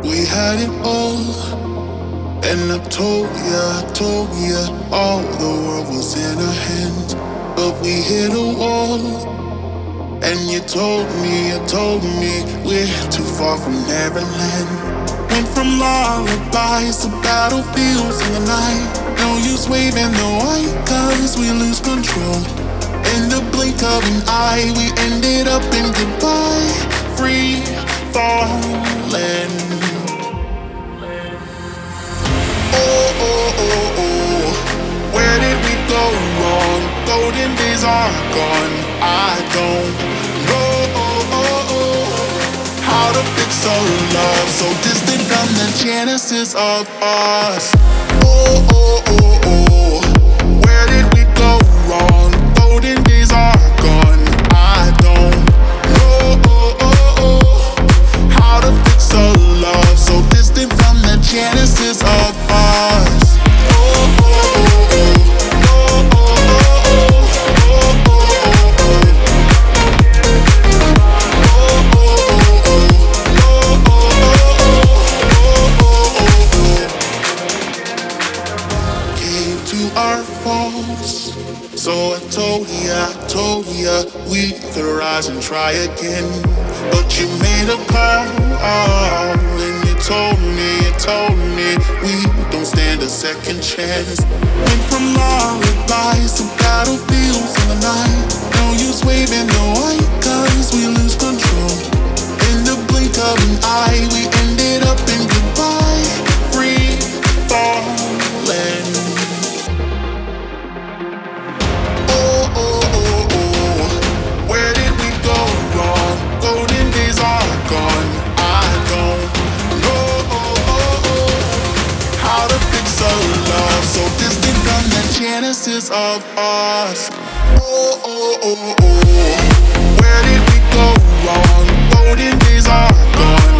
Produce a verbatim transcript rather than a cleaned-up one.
We had it all, and I told ya, I told ya, all the world was in our hands. But we hit a wall, and you told me, you told me, we're too far from Neverland. Went from lullabies to battlefields in the night. No use waving the white, cause we lose control. In the blink of an eye, we ended up in goodbye. Free falling. Oh, oh, oh, oh. Where did we go wrong? Golden days are gone. I don't know oh, oh, oh. how to fix a love so distant from the genesis of us. Oh, oh, oh, oh. Where did we go wrong? Golden days are gone. I don't know oh, oh, oh. how to fix a love so distant from the genesis of us. Our faults. So I told ya, I told ya, we could rise and try again. But you made a call, oh, and you told me, you told me, we don't stand a second chance. Went from lullabies to battlefields in the night. No use waving the white, cause we lose control. In the blink of an eye, we ended up in goodbye. Free falling. So distant from the genesis of us. Oh, oh, oh, oh. Where did we go wrong? Golden days are gone.